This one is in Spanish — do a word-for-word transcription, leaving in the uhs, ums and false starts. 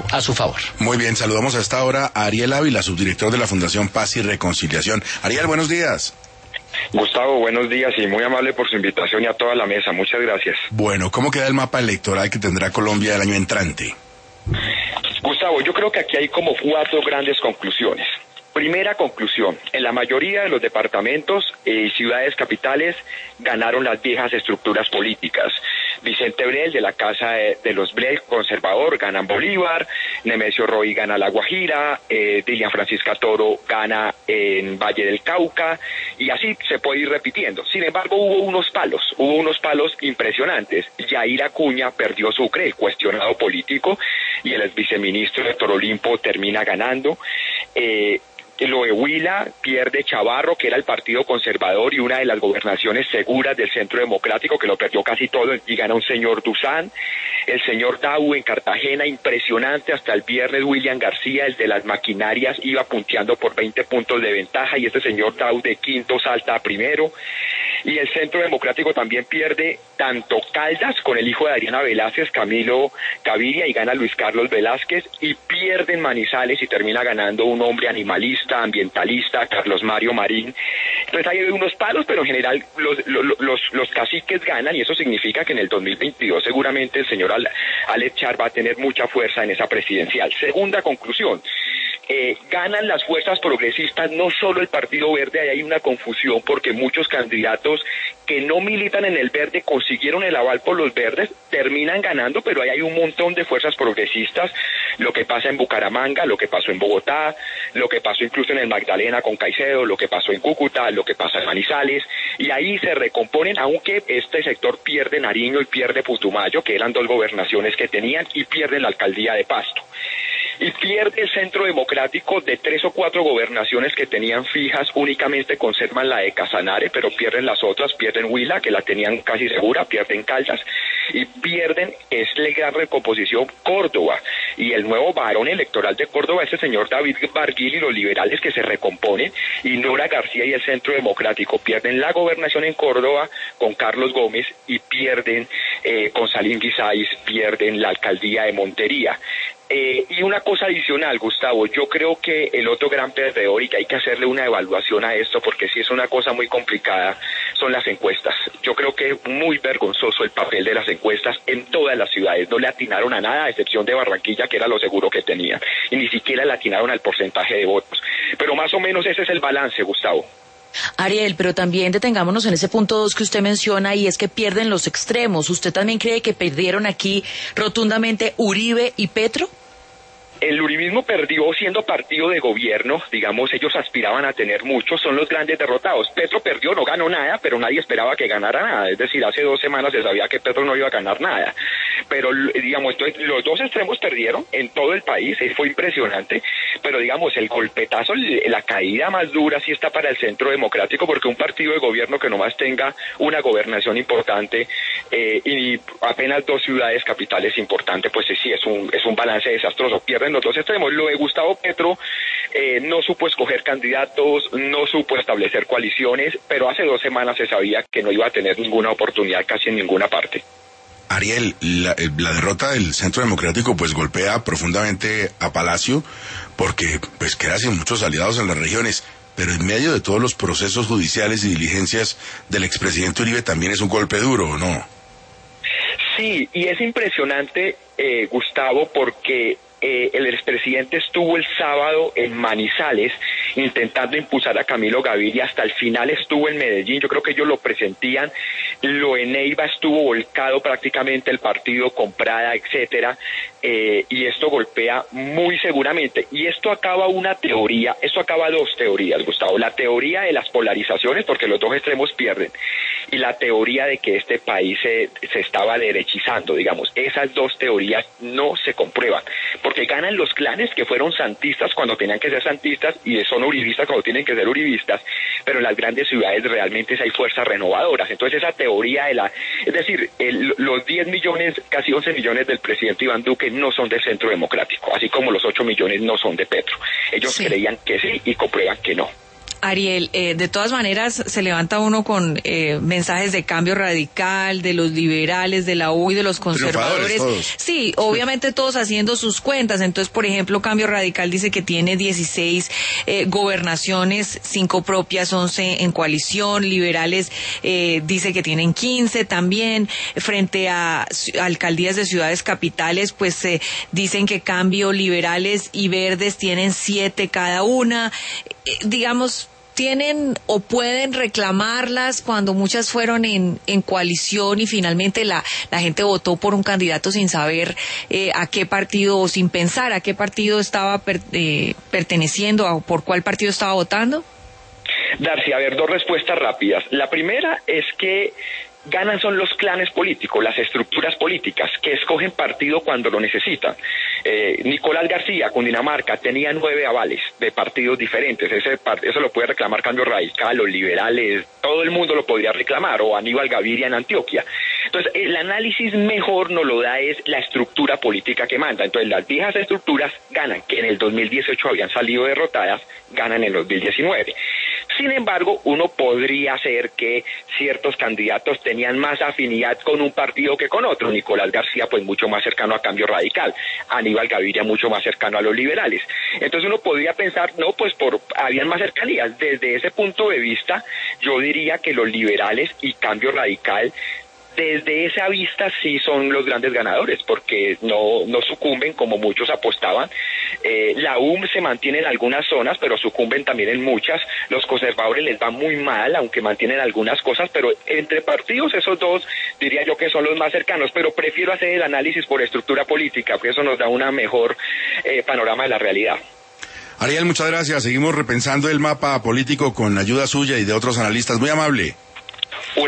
a su favor. Muy bien, saludamos a esta hora a Ariel Ávila, subdirector de la Fundación Paz y Reconciliación. Ariel, buenos días. Gustavo, buenos días y muy amable por su invitación y a toda la mesa. Muchas gracias. Bueno, ¿cómo queda el mapa electoral que tendrá Colombia el año entrante? Gustavo, yo creo que aquí hay como cuatro grandes conclusiones. Primera conclusión, en la mayoría de los departamentos y eh, ciudades capitales ganaron las viejas estructuras políticas. Vicente Brel de la Casa de, de los Brel, conservador, gana en Bolívar, Nemesio Roy gana La Guajira, eh, Dilian Francisca Toro gana en Valle del Cauca, y así se puede ir repitiendo. Sin embargo, hubo unos palos, hubo unos palos impresionantes. Yair Acuña perdió Sucre, el cuestionado político, y el viceministro Héctor Olimpo termina ganando. Eh, Lo de Huila pierde Chavarro, que era el partido conservador y una de las gobernaciones seguras del Centro Democrático, que lo perdió casi todo, y gana un señor Duzán. El señor Dau en Cartagena, impresionante, hasta el viernes William García, el de las maquinarias, iba punteando por veinte puntos de ventaja, y este señor Dau de quinto salta a primero. Y el Centro Democrático también pierde tanto Caldas, con el hijo de Adriana Velázquez, Camilo Gaviria, y gana Luis Carlos Velázquez, y pierden Manizales y termina ganando un hombre animalista, ambientalista, Carlos Mario Marín. Entonces hay unos palos, pero en general los, los, los, los caciques ganan, y eso significa que en el dos mil veintidós seguramente el señor Alex Char va a tener mucha fuerza en esa presidencial. Segunda conclusión. Eh, ganan las fuerzas progresistas, no solo el Partido Verde. Ahí hay una confusión porque muchos candidatos que no militan en el verde consiguieron el aval por los verdes, terminan ganando, pero ahí hay un montón de fuerzas progresistas. Lo que pasa en Bucaramanga, lo que pasó en Bogotá, lo que pasó incluso en el Magdalena con Caicedo, lo que pasó en Cúcuta, lo que pasa en Manizales, y ahí se recomponen, aunque este sector pierde Nariño y pierde Putumayo, que eran dos gobernaciones que tenían, y pierden la alcaldía de Pasto. Y pierde el Centro Democrático. De tres o cuatro gobernaciones que tenían fijas, únicamente conservan la de Casanare, pero pierden las otras, pierden Huila, que la tenían casi segura, pierden Caldas, y pierden, es la gran recomposición, Córdoba. Y el nuevo varón electoral de Córdoba es el señor David Barguil y los liberales, que se recomponen, y Nora García y el Centro Democrático pierden la gobernación en Córdoba con Carlos Gómez, y pierden eh, con Salim Guisáiz, pierden la alcaldía de Montería. Eh, y una cosa adicional, Gustavo, yo creo que el otro gran perdedor, y que hay que hacerle una evaluación a esto, porque sí es una cosa muy complicada, son las encuestas. Yo creo que es muy vergonzoso el papel de las encuestas en todas las ciudades. No le atinaron a nada, a excepción de Barranquilla, que era lo seguro que tenían, y ni siquiera le atinaron al porcentaje de votos. Pero más o menos ese es el balance, Gustavo. Ariel, pero también detengámonos en ese punto dos que usted menciona, y es que pierden los extremos. ¿Usted también cree que perdieron aquí rotundamente Uribe y Petro? El uribismo perdió siendo partido de gobierno, digamos, ellos aspiraban a tener muchos, son los grandes derrotados. Petro perdió, no ganó nada, pero nadie esperaba que ganara nada, es decir, hace dos semanas se sabía que Petro no iba a ganar nada. Pero, digamos, entonces, los dos extremos perdieron en todo el país, fue impresionante, pero, digamos, el golpetazo, la caída más dura sí está para el Centro Democrático, porque un partido de gobierno que nomás tenga una gobernación importante eh, y apenas dos ciudades capitales importantes, pues sí, es un, es un balance desastroso. Pierden los dos extremos. Lo de Gustavo Petro eh, no supo escoger candidatos, no supo establecer coaliciones, pero hace dos semanas se sabía que no iba a tener ninguna oportunidad casi en ninguna parte. Ariel, la, la derrota del Centro Democrático pues golpea profundamente a Palacio, porque pues queda sin muchos aliados en las regiones, pero en medio de todos los procesos judiciales y diligencias del expresidente Uribe también es un golpe duro, ¿o no? Sí, y es impresionante, eh, Gustavo, porque Eh, el expresidente estuvo el sábado en Manizales intentando impulsar a Camilo Gaviria, hasta el final estuvo en Medellín, yo creo que ellos lo presentían, lo en Neiva estuvo volcado prácticamente el partido, comprada, etcétera, eh, y esto golpea muy seguramente, y esto acaba una teoría, esto acaba dos teorías, Gustavo, la teoría de las polarizaciones, porque los dos extremos pierden, y la teoría de que este país se, se estaba derechizando, digamos, esas dos teorías no se comprueban, porque ganan los clanes que fueron santistas cuando tenían que ser santistas y son uribistas cuando tienen que ser uribistas, pero en las grandes ciudades realmente hay fuerzas renovadoras. Entonces esa teoría de la, es decir, el, los diez millones, casi once millones del presidente Iván Duque no son del Centro Democrático, así como los ocho millones no son de Petro. Ellos sí creían que sí y comprueban que no. Ariel, eh, de todas maneras se levanta uno con eh, mensajes de cambio radical, de los liberales, de la U y de los conservadores. Todos. Sí, obviamente todos haciendo sus cuentas. Entonces, por ejemplo, Cambio Radical dice que tiene dieciséis eh, gobernaciones, cinco propias, once en coalición. Liberales eh, dice que tienen quince también. Frente a, a alcaldías de ciudades capitales, pues eh, dicen que Cambio, Liberales y Verdes tienen siete cada una. Eh, digamos, tienen o pueden reclamarlas cuando muchas fueron en, en coalición y finalmente la, la gente votó por un candidato sin saber eh, a qué partido o sin pensar a qué partido estaba per, eh, perteneciendo o por cuál partido estaba votando? Darcy, a ver, dos respuestas rápidas. La primera es que ganan son los clanes políticos, las estructuras políticas, que escogen partido cuando lo necesitan. Eh, Nicolás García, Cundinamarca, tenía nueve avales de partidos diferentes. Ese, eso lo puede reclamar Cambio Radical, los liberales, todo el mundo lo podría reclamar, o Aníbal Gaviria en Antioquia. Entonces, el análisis mejor nos lo da es la estructura política que manda. Entonces, las viejas estructuras ganan, que en el dos mil dieciocho habían salido derrotadas, ganan en el dos mil diecinueve. Sin embargo, uno podría hacer que ciertos candidatos tenían más afinidad con un partido que con otro. Nicolás García, pues mucho más cercano a Cambio Radical. Aníbal Gaviria, mucho más cercano a los liberales. Entonces uno podría pensar, no, pues por habían más cercanías. Desde ese punto de vista, yo diría que los liberales y Cambio Radical, desde esa vista sí son los grandes ganadores, porque no, no sucumben como muchos apostaban. Eh, la U M se mantiene en algunas zonas, pero sucumben también en muchas. Los conservadores les va muy mal, aunque mantienen algunas cosas, pero entre partidos esos dos diría yo que son los más cercanos, pero prefiero hacer el análisis por estructura política, porque eso nos da una mejor eh, panorama de la realidad. Ariel, muchas gracias. Seguimos repensando el mapa político con ayuda suya y de otros analistas. Muy amable.